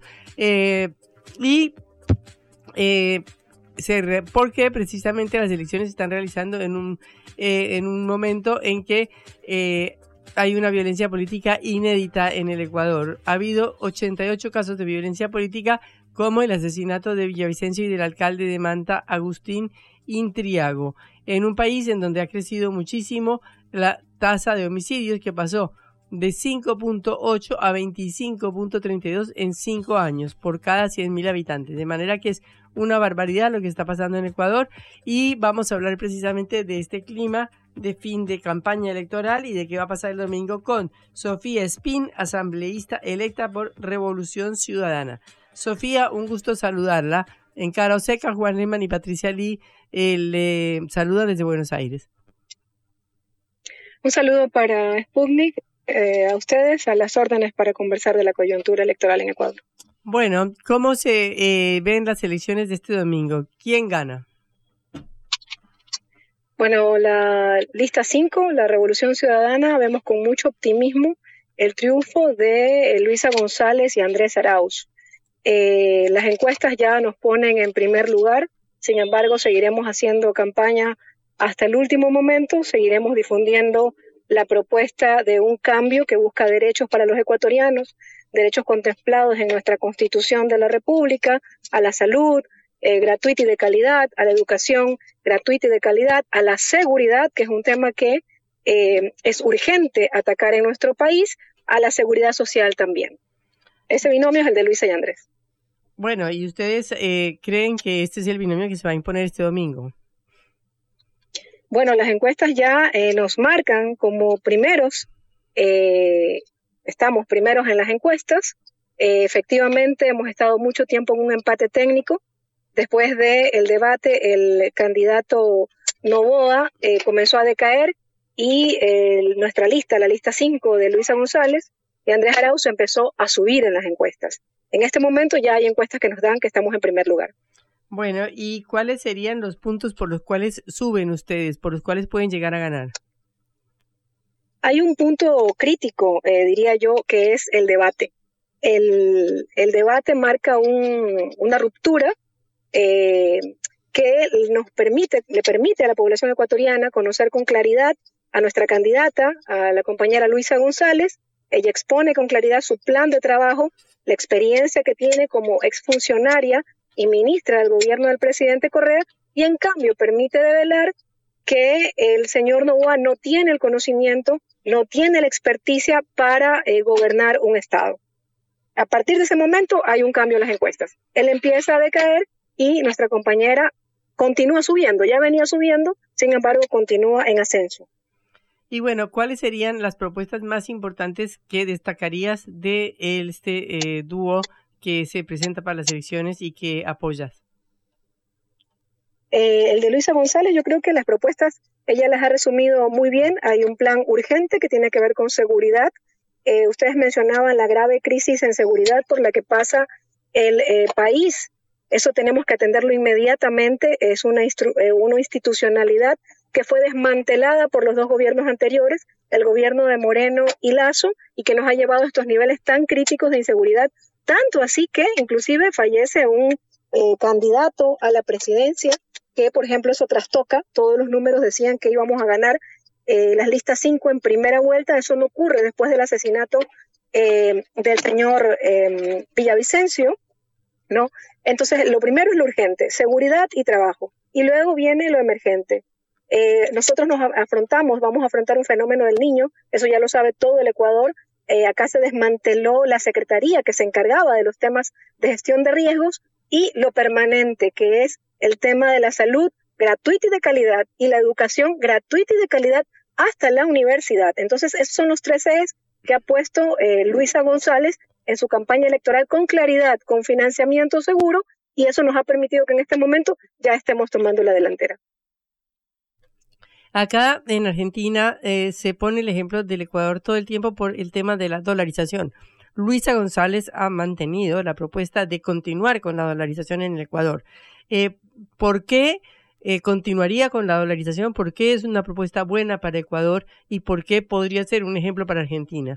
porque precisamente las elecciones se están realizando en un momento en que hay una violencia política inédita en el Ecuador. Ha habido 88 casos de violencia política, como el asesinato de Villavicencio y del alcalde de Manta, Agustín Intriago, en un país en donde ha crecido muchísimo la tasa de homicidios, que pasó de 5.8 a 25.32 en 5 años por cada 100.000 habitantes, de manera que es una barbaridad lo que está pasando en Ecuador. Y vamos a hablar precisamente de este clima de fin de campaña electoral y de qué va a pasar el domingo con Sofía Espín, asambleísta electa por Revolución Ciudadana. Sofía, un gusto saludarla. En Cara o Seca, Juan Lehmann y Patricia Lee le saludan desde Buenos Aires. Un saludo para Sputnik, a ustedes, a las órdenes para conversar de la coyuntura electoral en Ecuador. Bueno, ¿cómo se ven las elecciones de este domingo? ¿Quién gana? Bueno, la lista 5, la Revolución Ciudadana, vemos con mucho optimismo el triunfo de Luisa González y Andrés Arauz. Las encuestas ya nos ponen en primer lugar, sin embargo seguiremos haciendo campaña hasta el último momento, seguiremos difundiendo la propuesta de un cambio que busca derechos para los ecuatorianos, derechos contemplados en nuestra Constitución de la República, a la salud gratuita y de calidad, a la educación gratuita y de calidad, a la seguridad, que es un tema que es urgente atacar en nuestro país, a la seguridad social también. Ese binomio es el de Luisa y Andrés. Bueno, ¿y ustedes creen que este es el binomio que se va a imponer este domingo? Bueno, las encuestas ya nos marcan como primeros, estamos primeros en las encuestas. Efectivamente, hemos estado mucho tiempo en un empate técnico. Después del debate, el candidato Noboa comenzó a decaer y nuestra lista, la lista 5 de Luisa González y Andrés Arauz, empezó a subir en las encuestas. En este momento ya hay encuestas que nos dan que estamos en primer lugar. Bueno, ¿y cuáles serían los puntos por los cuales suben ustedes, por los cuales pueden llegar a ganar? Hay un punto crítico, diría yo, que es el debate. El debate marca una ruptura que le permite a la población ecuatoriana conocer con claridad a nuestra candidata, a la compañera Luisa González. Ella expone con claridad su plan de trabajo, la experiencia que tiene como exfuncionaria y ministra del gobierno del presidente Correa, y en cambio permite develar que el señor Noboa no tiene el conocimiento, no tiene la experticia para gobernar un Estado. A partir de ese momento hay un cambio en las encuestas. Él empieza a decaer y nuestra compañera continúa subiendo, ya venía subiendo, sin embargo continúa en ascenso. Y bueno, ¿cuáles serían las propuestas más importantes que destacarías de este dúo que se presenta para las elecciones y que apoyas? El de Luisa González, yo creo que las propuestas, ella las ha resumido muy bien. Hay un plan urgente que tiene que ver con seguridad. Ustedes mencionaban la grave crisis en seguridad por la que pasa el país. Eso tenemos que atenderlo inmediatamente. Es una institucionalidad que fue desmantelada por los dos gobiernos anteriores, el gobierno de Moreno y Lasso, y que nos ha llevado a estos niveles tan críticos de inseguridad, tanto así que inclusive fallece un candidato a la presidencia, que por ejemplo eso trastoca, todos los números decían que íbamos a ganar las listas 5 en primera vuelta. Eso no ocurre después del asesinato del señor Villavicencio, ¿no? Entonces, lo primero es lo urgente, seguridad y trabajo, y luego viene lo emergente. Nosotros vamos a afrontar un fenómeno del Niño, eso ya lo sabe todo el Ecuador. Acá se desmanteló la secretaría que se encargaba de los temas de gestión de riesgos, y lo permanente, que es el tema de la salud gratuita y de calidad, y la educación gratuita y de calidad hasta la universidad. Entonces, esos son los 3 ejes que ha puesto Luisa González en su campaña electoral con claridad, con financiamiento seguro, y eso nos ha permitido que en este momento ya estemos tomando la delantera. Acá en Argentina se pone el ejemplo del Ecuador todo el tiempo por el tema de la dolarización. Luisa González ha mantenido la propuesta de continuar con la dolarización en el Ecuador. ¿Por qué continuaría con la dolarización? ¿Por qué es una propuesta buena para Ecuador y por qué podría ser un ejemplo para Argentina?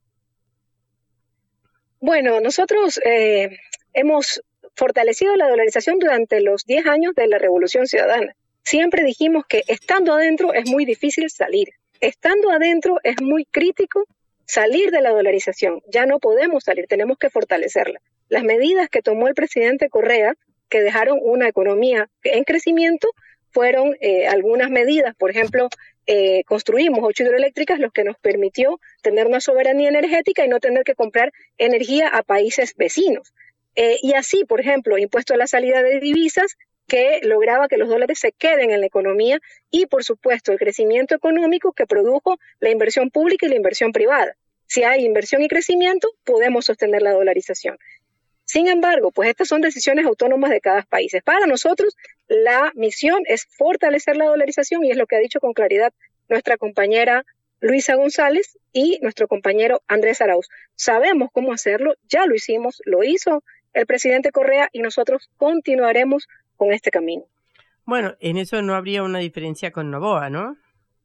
Bueno, nosotros hemos fortalecido la dolarización durante los 10 años de la Revolución Ciudadana. Siempre dijimos que estando adentro es muy difícil salir. Estando adentro es muy crítico salir de la dolarización. Ya no podemos salir, tenemos que fortalecerla. Las medidas que tomó el presidente Correa, que dejaron una economía en crecimiento, fueron algunas medidas. Por ejemplo, construimos 8 hidroeléctricas, lo que nos permitió tener una soberanía energética y no tener que comprar energía a países vecinos. Y así, por ejemplo, impuesto a la salida de divisas, que lograba que los dólares se queden en la economía, y, por supuesto, el crecimiento económico que produjo la inversión pública y la inversión privada. Si hay inversión y crecimiento, podemos sostener la dolarización. Sin embargo, pues estas son decisiones autónomas de cada país. Para nosotros, la misión es fortalecer la dolarización, y es lo que ha dicho con claridad nuestra compañera Luisa González y nuestro compañero Andrés Arauz. Sabemos cómo hacerlo, ya lo hicimos, lo hizo el presidente Correa, y nosotros continuaremos con este camino. Bueno, en eso no habría una diferencia con Noboa, ¿no?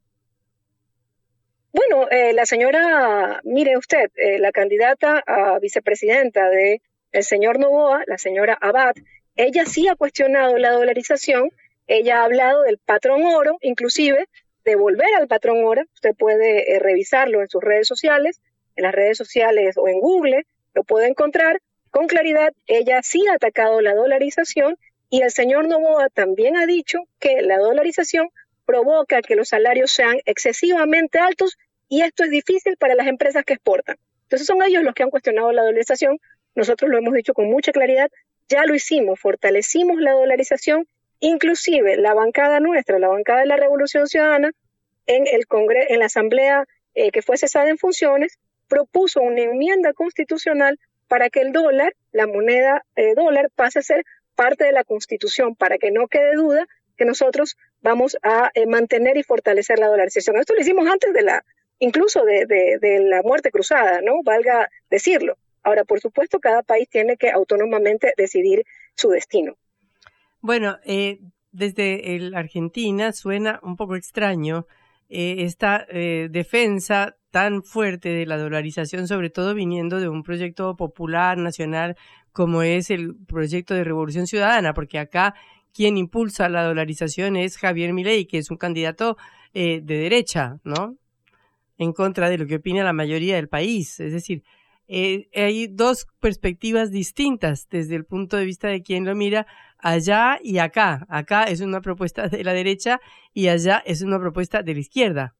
Bueno, la señora, mire usted, la candidata a vicepresidenta del señor Noboa, la señora Abad, ella sí ha cuestionado la dolarización, ella ha hablado del patrón oro, inclusive de volver al patrón oro. Usted puede revisarlo en sus redes sociales, en las redes sociales o en Google, lo puede encontrar con claridad. Ella sí ha atacado la dolarización, y el señor Noboa también ha dicho que la dolarización provoca que los salarios sean excesivamente altos, y esto es difícil para las empresas que exportan. Entonces son ellos los que han cuestionado la dolarización. Nosotros lo hemos dicho con mucha claridad, ya lo hicimos, fortalecimos la dolarización, inclusive la bancada nuestra, la bancada de la Revolución Ciudadana, en el Congreso, en la Asamblea que fue cesada en funciones, propuso una enmienda constitucional para que el dólar, la moneda dólar, pase a ser parte de la Constitución, para que no quede duda que nosotros vamos a mantener y fortalecer la dolarización. Esto lo hicimos antes incluso de la muerte cruzada, ¿no? Valga decirlo. Ahora, por supuesto, cada país tiene que autónomamente decidir su destino. Bueno, desde Argentina suena un poco extraño esta defensa tan fuerte de la dolarización, sobre todo viniendo de un proyecto popular, nacional, como es el proyecto de Revolución Ciudadana, porque acá quien impulsa la dolarización es Javier Milei, que es un candidato de derecha, ¿no? En contra de lo que opina la mayoría del país. Es decir, hay dos perspectivas distintas desde el punto de vista de quien lo mira, allá y acá. Acá es una propuesta de la derecha y allá es una propuesta de la izquierda.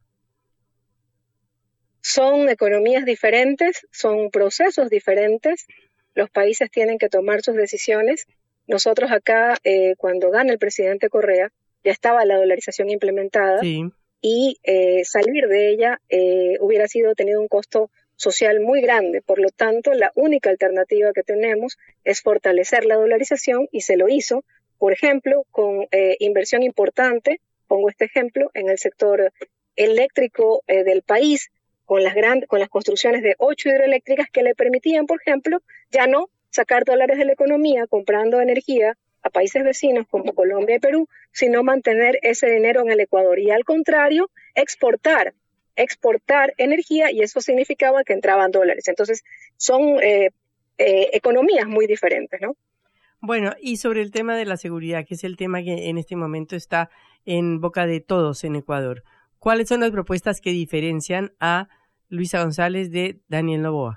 Son economías diferentes, son procesos diferentes. Los países tienen que tomar sus decisiones. Nosotros acá, cuando gana el presidente Correa, ya estaba la dolarización implementada, sí, y salir de ella hubiera tenido un costo social muy grande. Por lo tanto, la única alternativa que tenemos es fortalecer la dolarización, y se lo hizo, por ejemplo, con inversión importante. Pongo este ejemplo, en el sector eléctrico del país, con las construcciones de 8 hidroeléctricas que le permitían, por ejemplo, ya no sacar dólares de la economía comprando energía a países vecinos como Colombia y Perú, sino mantener ese dinero en el Ecuador, y al contrario, exportar energía, y eso significaba que entraban dólares. Entonces, son economías muy diferentes, ¿no? Bueno, y sobre el tema de la seguridad, que es el tema que en este momento está en boca de todos en Ecuador, ¿cuáles son las propuestas que diferencian a Luisa González de Daniel Noboa?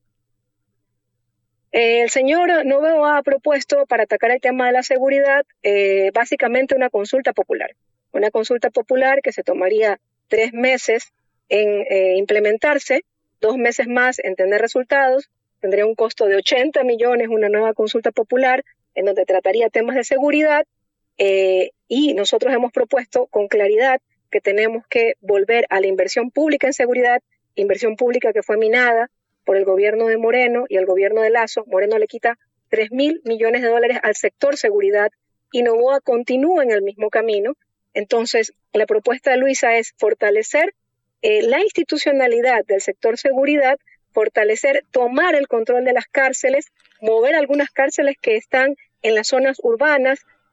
El señor Noboa ha propuesto, para atacar el tema de la seguridad, básicamente una consulta popular. Una consulta popular que se tomaría 3 meses en implementarse, 2 meses más en tener resultados. Tendría un costo de 80 millones una nueva consulta popular, en donde trataría temas de seguridad, y nosotros hemos propuesto con claridad que tenemos que volver a la inversión pública en seguridad, inversión pública que fue minada por el gobierno de Moreno y el gobierno de Lasso. Moreno le quita 3.000 millones de dólares al sector seguridad, y Noboa continúa en el mismo camino. Entonces, la propuesta de Luisa es fortalecer la institucionalidad del sector seguridad, fortalecer, tomar el control de las cárceles, mover algunas cárceles que están en las zonas urbanas,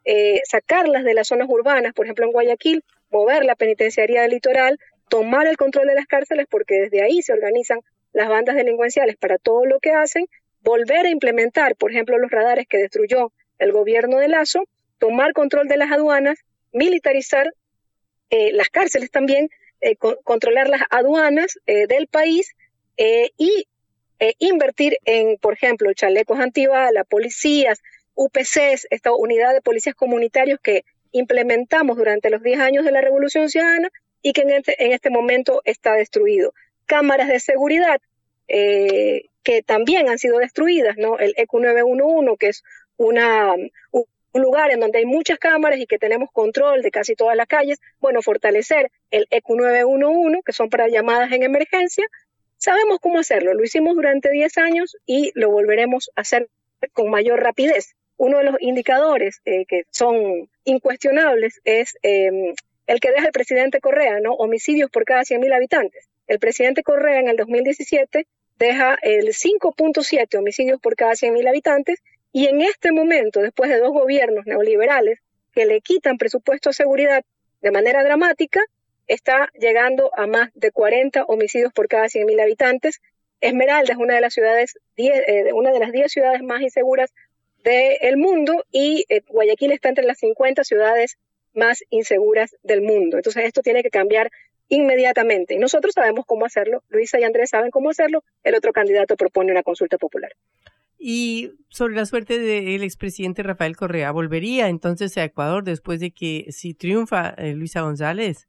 sacarlas de las zonas urbanas, por ejemplo en Guayaquil, mover la penitenciaría del litoral, tomar el control de las cárceles porque desde ahí se organizan las bandas delincuenciales para todo lo que hacen, volver a implementar, por ejemplo, los radares que destruyó el gobierno de Lasso, tomar control de las aduanas, militarizar las cárceles también, controlar las aduanas del país y invertir en, por ejemplo, chalecos antibalas, policías, UPCs, esta unidad de policías comunitarios que implementamos durante los 10 años de la Revolución Ciudadana y que en este momento está destruido. Cámaras de seguridad que también han sido destruidas, ¿no? El ECU 911, que es un lugar en donde hay muchas cámaras y que tenemos control de casi todas las calles. Bueno, fortalecer el ECU 911, que son para llamadas en emergencia. Sabemos cómo hacerlo, lo hicimos durante 10 años y lo volveremos a hacer con mayor rapidez. Uno de los indicadores que son incuestionables es el que deja el presidente Correa, ¿no? Homicidios por cada 100.000 habitantes. El presidente Correa en el 2017 deja el 5.7 homicidios por cada 100.000 habitantes y en este momento, después de 2 gobiernos neoliberales que le quitan presupuesto a seguridad de manera dramática, está llegando a más de 40 homicidios por cada 100.000 habitantes. Esmeralda es una de las 10 ciudades más inseguras del mundo y Guayaquil está entre las 50 ciudades más inseguras del mundo. Entonces esto tiene que cambiar inmediatamente. Y nosotros sabemos cómo hacerlo, Luisa y Andrés saben cómo hacerlo, el otro candidato propone una consulta popular. Y sobre la suerte del expresidente Rafael Correa, ¿volvería entonces a Ecuador después de que si triunfa Luisa González?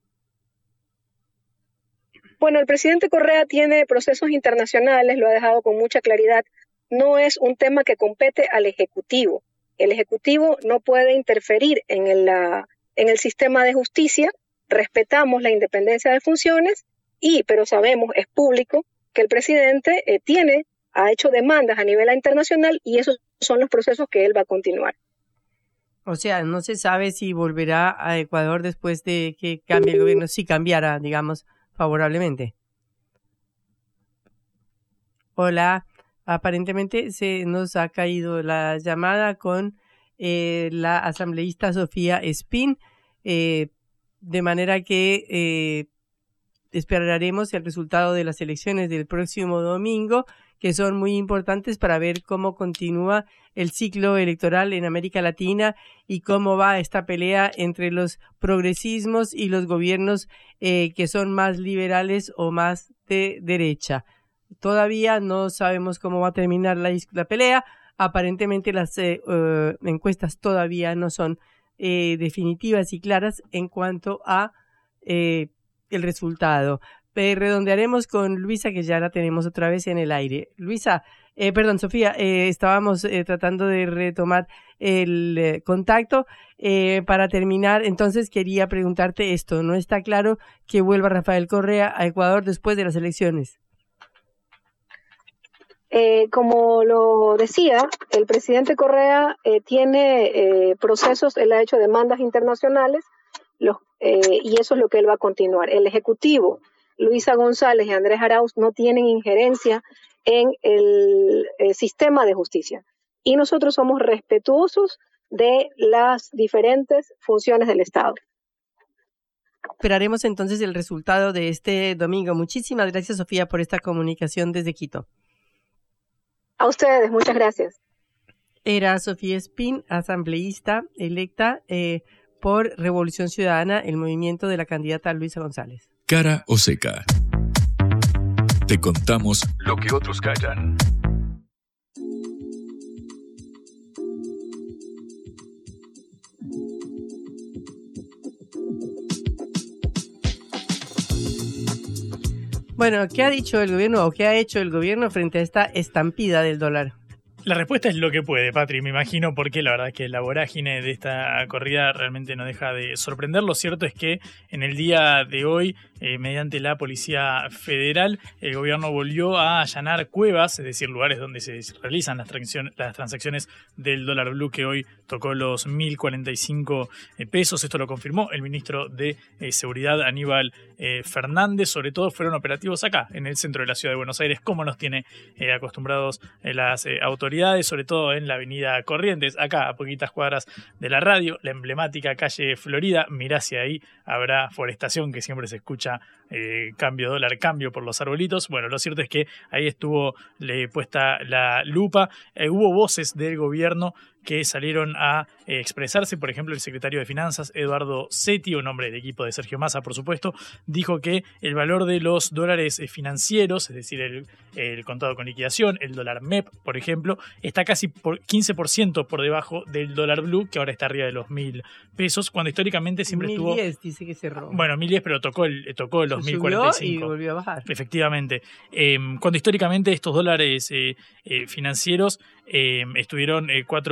Bueno, el presidente Correa tiene procesos internacionales, lo ha dejado con mucha claridad. No es un tema que compete al Ejecutivo. El Ejecutivo no puede interferir en el sistema de justicia. Respetamos la independencia de funciones, pero sabemos, es público, que el presidente ha hecho demandas a nivel internacional y esos son los procesos que él va a continuar. O sea, no se sabe si volverá a Ecuador después de que cambie el gobierno, si cambiara, digamos, favorablemente. Hola, aparentemente se nos ha caído la llamada con la asambleísta Sofía Espín, de manera que esperaremos el resultado de las elecciones del próximo domingo, que son muy importantes para ver cómo continúa el ciclo electoral en América Latina y cómo va esta pelea entre los progresismos y los gobiernos que son más liberales o más de derecha. Todavía no sabemos cómo va a terminar la pelea. Aparentemente las encuestas todavía no son definitivas y claras en cuanto a el resultado. Redondearemos con Luisa, que ya la tenemos otra vez en el aire. Sofía, estábamos tratando de retomar el contacto. Para terminar, entonces quería preguntarte esto. ¿No está claro que vuelva Rafael Correa a Ecuador después de las elecciones? Como lo decía, el presidente Correa tiene procesos, él ha hecho demandas internacionales y eso es lo que él va a continuar. El Ejecutivo, Luisa González y Andrés Arauz no tienen injerencia en el sistema de justicia y nosotros somos respetuosos de las diferentes funciones del Estado. Esperaremos entonces el resultado de este domingo. Muchísimas gracias, Sofía, por esta comunicación desde Quito. A ustedes, muchas gracias. Era Sofía Espín, asambleísta electa por Revolución Ciudadana, el movimiento de la candidata Luisa González. Cara o seca. Te contamos lo que otros callan. Bueno, ¿qué ha dicho el gobierno o qué ha hecho el gobierno frente a esta estampida del dólar? La respuesta es lo que puede, Patri, me imagino, porque la verdad es que la vorágine de esta corrida realmente no deja de sorprender. Lo cierto es que en el día de hoy, mediante la Policía Federal, el gobierno volvió a allanar cuevas, es decir, lugares donde se realizan las transacciones del dólar blue, que hoy tocó los 1.045 pesos. Esto lo confirmó el ministro de Seguridad, Aníbal Fernández. Sobre todo fueron operativos acá, en el centro de la ciudad de Buenos Aires, como nos tiene acostumbrados las autoridades autoridades, sobre todo en la avenida Corrientes, acá a poquitas cuadras de la radio, la emblemática calle Florida. Mirá si ahí habrá forestación, que siempre se escucha cambio dólar, cambio por los arbolitos. Bueno, lo cierto es que ahí estuvo puesta la lupa. Hubo voces del gobierno que salieron a expresarse. Por ejemplo, el secretario de Finanzas, Eduardo Setti, un hombre del equipo de Sergio Massa, por supuesto, dijo que el valor de los dólares financieros, es decir, el contado con liquidación, el dólar MEP, por ejemplo, está casi por 15% por debajo del dólar blue, que ahora está arriba de los 1.000 pesos, cuando históricamente siempre 1010 estuvo... dice que cerró. Bueno, 1.010, pero tocó los 1.045. Y volvió a bajar. Efectivamente. Cuando históricamente estos dólares financieros estuvieron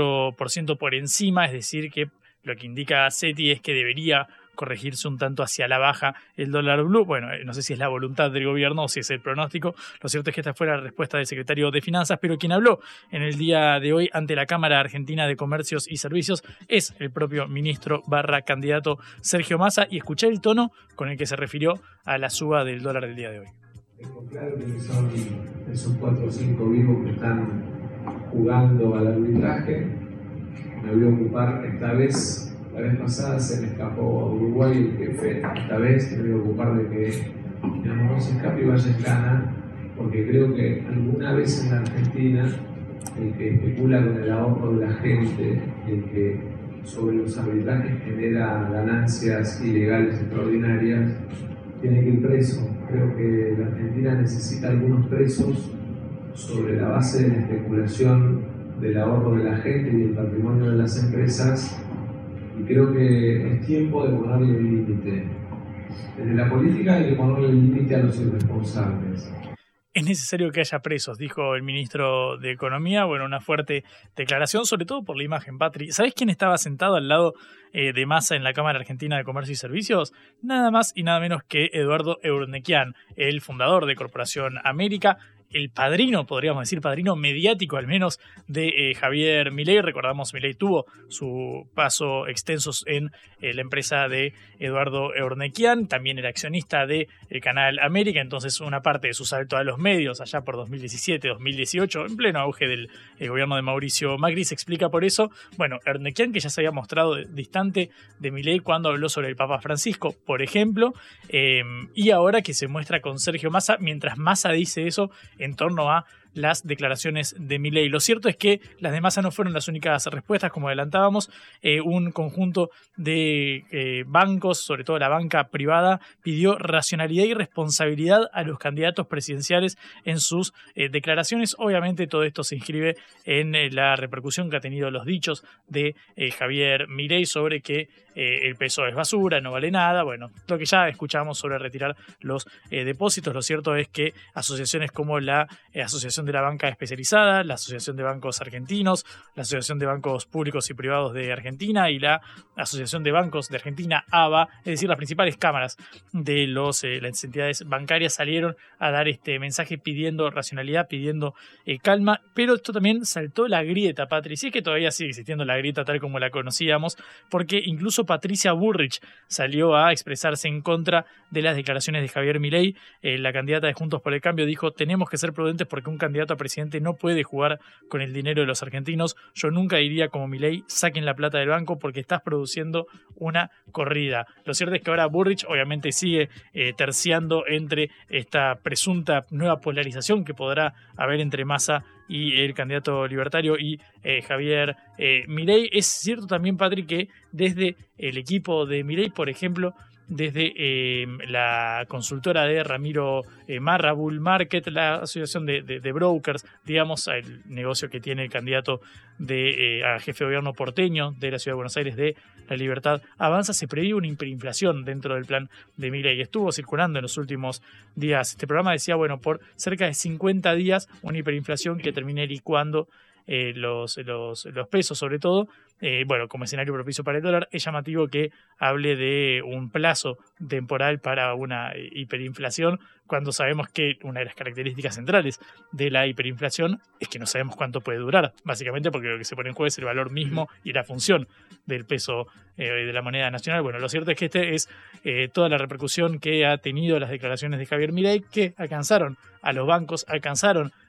4% por encima, es decir, que lo que indica Setti es que debería corregirse un tanto hacia la baja el dólar blue. Bueno, no sé si es la voluntad del gobierno o si es el pronóstico. Lo cierto es que esta fue la respuesta del secretario de Finanzas, pero quien habló en el día de hoy ante la Cámara Argentina de Comercios y Servicios es el propio ministro / candidato Sergio Massa, y escuché el tono con el que se refirió a la suba del dólar del día de hoy. Tengo claro que son esos 4 o 5 vivos que están jugando al arbitraje. Me voy a ocupar esta vez. La vez pasada se me escapó Uruguay el jefe. Esta vez me voy a ocupar de que no se escape y vaya en gana, porque creo que alguna vez en la Argentina el que especula con el ahorro de la gente, el que sobre los arbitrajes genera ganancias ilegales extraordinarias, tiene que ir preso. Creo que la Argentina necesita algunos presos sobre la base de la especulación del ahorro de la gente y del patrimonio de las empresas, y creo que es tiempo de ponerle un límite. Desde la política hay que ponerle el límite a los irresponsables. Es necesario que haya presos, dijo el ministro de Economía. Bueno, una fuerte declaración, sobre todo por la imagen, Patri. ¿Sabés quién estaba sentado al lado de Massa en la Cámara Argentina de Comercio y Servicios? Nada más y nada menos que Eduardo Eurnequian, el fundador de Corporación América, el padrino, podríamos decir, padrino mediático al menos de Javier Milei. Recordamos, Milei tuvo su paso extenso en la empresa de Eduardo Eurnequian, también era accionista del canal América, entonces una parte de su salto a los medios allá por 2017, 2018, en pleno auge del gobierno de Mauricio Macri, se explica por eso. Bueno, Eurnequian, que ya se había mostrado distante de Milei cuando habló sobre el Papa Francisco, por ejemplo, y ahora que se muestra con Sergio Massa, mientras Massa dice eso en torno a las declaraciones de Milei. Lo cierto es que las de Massa no fueron las únicas respuestas, como adelantábamos. Un conjunto de bancos, sobre todo la banca privada, pidió racionalidad y responsabilidad a los candidatos presidenciales en sus declaraciones. Obviamente todo esto se inscribe en la repercusión que ha tenido los dichos de Javier Milei sobre que el peso es basura, no vale nada. Bueno, lo que ya escuchamos sobre retirar los depósitos. Lo cierto es que asociaciones como la Asociación de la Banca Especializada, la Asociación de Bancos Argentinos, la Asociación de Bancos Públicos y Privados de Argentina y la Asociación de Bancos de Argentina, ABA, es decir, las principales cámaras de las entidades bancarias, salieron a dar este mensaje pidiendo racionalidad, pidiendo calma, pero esto también saltó la grieta, Patri. Sí, es que todavía sigue existiendo la grieta tal como la conocíamos, porque incluso Patricia Bullrich salió a expresarse en contra de las declaraciones de Javier Milei. La candidata de Juntos por el Cambio dijo: tenemos que ser prudentes porque un candidato a presidente no puede jugar con el dinero de los argentinos. Yo nunca diría como Milei, saquen la plata del banco porque estás produciendo una corrida. Lo cierto es que ahora Bullrich obviamente sigue terciando entre esta presunta nueva polarización que podrá haber entre Massa y el candidato libertario y Javier Milei. Es cierto también, Patrick, que desde el equipo de Milei, por ejemplo, desde la consultora de Ramiro Marra, Bull Market, la asociación de brokers, digamos, el negocio que tiene el candidato a jefe de gobierno porteño de la Ciudad de Buenos Aires, de La Libertad Avanza, se prevé una hiperinflación dentro del plan de Milei. Estuvo circulando en los últimos días. Este programa decía, bueno, por cerca de 50 días, una hiperinflación que termine licuando los pesos, sobre todo. Bueno, como escenario propicio para el dólar, es llamativo que hable de un plazo temporal para una hiperinflación, cuando sabemos que una de las características centrales de la hiperinflación es que no sabemos cuánto puede durar, básicamente porque lo que se pone en juego es el valor mismo y la función del peso de la moneda nacional. Bueno, lo cierto es que este es toda la repercusión que ha tenido las declaraciones de Javier Milei, que alcanzaron a los bancos, alcanzaron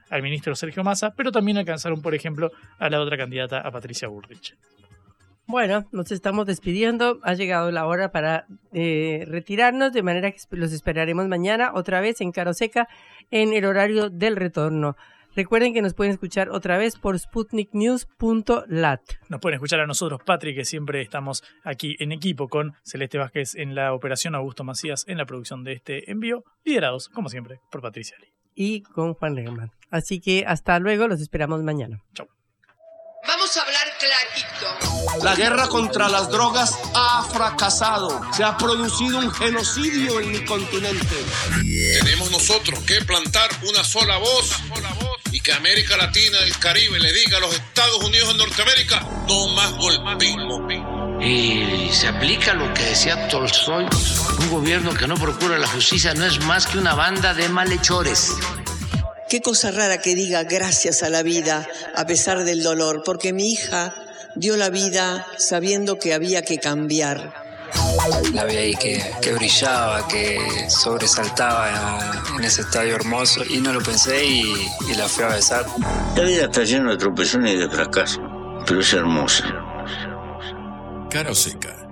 al ministro Sergio Massa, pero también alcanzaron, por ejemplo, a la otra candidata, a Patricia Bullrich. Bueno, nos estamos despidiendo. Ha llegado la hora para retirarnos, de manera que los esperaremos mañana otra vez en Cara o Seca en el horario del retorno. Recuerden que nos pueden escuchar otra vez por sputniknews.lat. Nos pueden escuchar a nosotros, Patrick, que siempre estamos aquí en equipo con Celeste Vázquez en la operación, Augusto Macías en la producción de este envío, liderados, como siempre, por Patricia Lee. Y con Juan Legerman. Así que hasta luego, los esperamos mañana. Chau. Vamos a hablar clarito. La guerra contra las drogas ha fracasado. Se ha producido un genocidio en mi continente. Tenemos nosotros que plantar una sola voz y que América Latina, el Caribe, le diga a los Estados Unidos de Norteamérica: no más golpismo. Y se aplica lo que decía Tolstoy: un gobierno que no procura la justicia no es más que una banda de malhechores. Qué cosa rara que diga gracias a la vida a pesar del dolor, porque mi hija dio la vida sabiendo que había que cambiar. La vi ahí que brillaba, que sobresaltaba en ese estadio hermoso, y no lo pensé y la fui a besar. La vida está llena de tropezones y de fracasos, pero es hermosa. Cara o Seca.